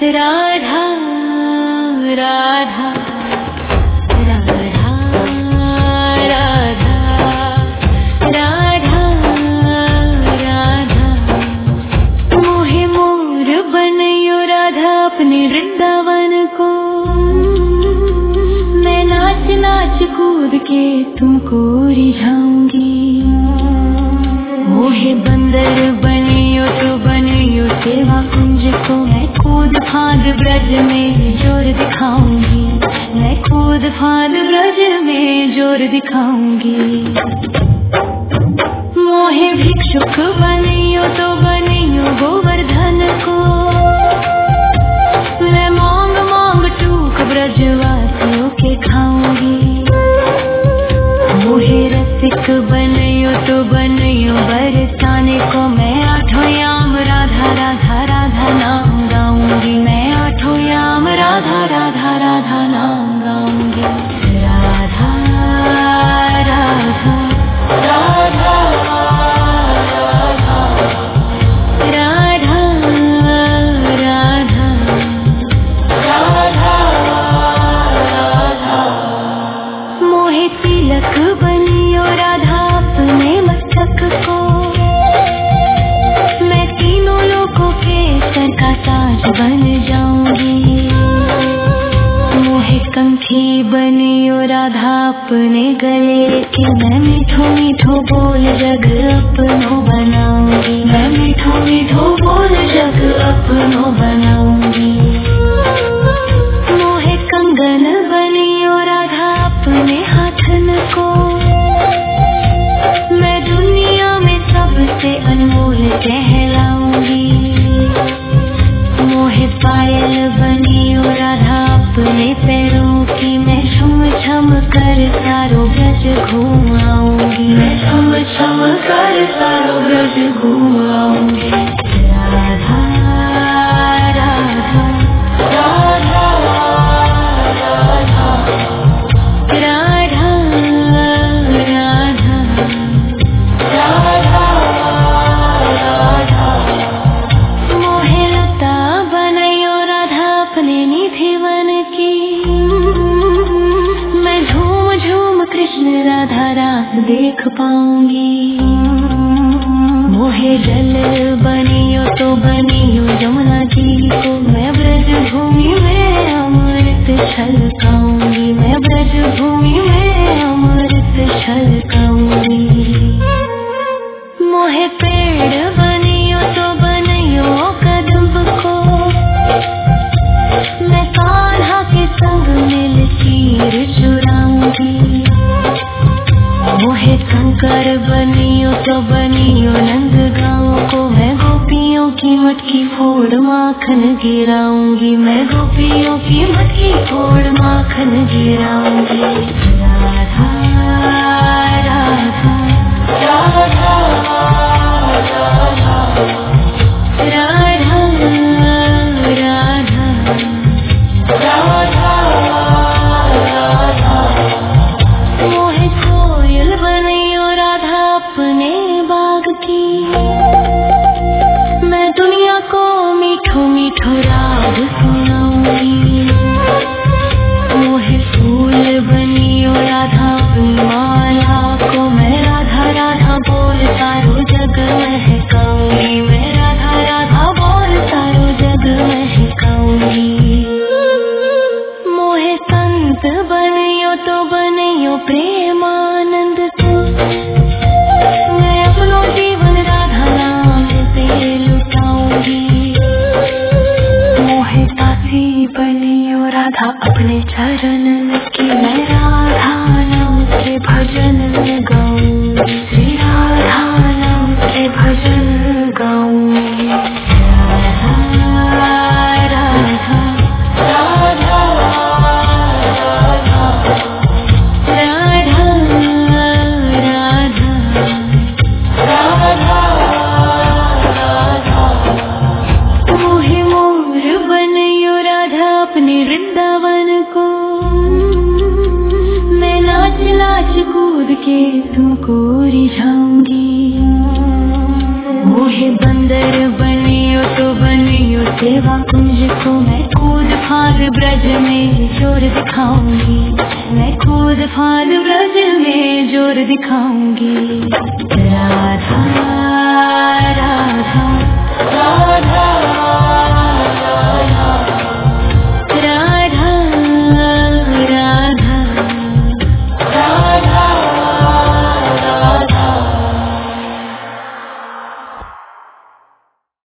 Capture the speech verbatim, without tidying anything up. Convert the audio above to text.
राधा राधा राधा राधा राधा राधा मोहे मोर बनयो राधा अपने वृंदावन को। मैं नाच नाच कूद के तुमको रिझाऊंगी। मोहे बंदर बनियो तो बनियो सेवा कुंज को। मैं कूद फांद ब्रज में जोर दिखाऊंगी। मैं कूद फांद ब्रज में जोर दिखाऊंगी। मोहे भिक्षुक बनियो तो बनियो गोवर्धन को। मैं मांग मांग टूक ब्रजवासियों के खाऊंगी। मोहे रसिक बनियो तो बनियो बरसाने को। मैं आठों याम राधा राधा राधा नाम गाऊंगी। मैं आठों याम राधा राधा राधा नाम गाऊंगी। राधा राधा राधा राधा राधा राधा मोहे तिलक बनियो राधा अपने मस्तक को। मैं तीनों लोगों के सर का ताज बन जाऊंगी। मोहे कंठी बनियो राधा अपने गले के। मैं मीठो मीठो बोल जग अपनो बनाऊंगी। मैं मीठो मीठो बोल जग अपनो बनाऊंगी। मोहे कंगन बनियो राधा अपने हाथन को। मैं दुनिया में सबसे अनमोल कहलाऊंगी। मोहे पायल बनियो राधा अपने पैरों की। मैं छम छम कर सारो ब्रज घूम आऊंगी। मैं छम छम कर सारो ब्रज घूम आऊंगी। राधा राधा राधा राधा राधा राधा राधा मोहे लता बनयो राधा अपने निधिवन की। मैं झूम झूम कृष्ण राधा रास देख पाऊंगी। मोहे जल बनियो तो बनियो जमुना जी को। मैं ब्रज भूमि में अमृत छलकाऊंगी। मैं ब्रज भूमि में अमृत छलकाऊंगी। मोहे पेड़ बनियो तो बनियो कदम को। मैं कान्हा के संग मिल चीर चुराऊंगी। मोहे कंकर बनियो तो बनियो नंद गाँव को। मैं गोपियों की मटकी फोड़ माखन गिराऊंगी। मैं गोपियों की मटकी फोड़ माखन गिराऊंगी। राधा राधा राधा राधा राधा राधा राधा मोहे कोयल बनियो राधा अपने बाग की। मैं दुनिया को मीठो मीठो राग सुनाऊंगी। मोहे फूल बनियो राधा अपनी माला को। मैं राधा राधा बोल सारो जग महकाऊंगी। मैं राधा राधा बोल सारो जग महकाऊंगी। मोहे संत बनियो तो बनियो प्रेमानंद को। मैं अपनो जीवन राधा नाम से लुटाऊंगी। मोहे दासी बनियो राधा अपने चरण की। मैं राधा नाम के भजन गाऊंगी। श्री राधा नाम के भजन गाऊंगी। राधा राधा राधा राधा राधा मोहे मोर बनयो राधा अपने वृंदावन को। मैं नाच नाच कूद के तुमको रिझाऊंगी। मोहे बंदर बनियो तो बनियो सेवा कुंज को। मैं फाद ब्रज में जोर दिखाऊंगी, मैं कूद फाद ब्रज में जोर दिखाऊंगी। राधा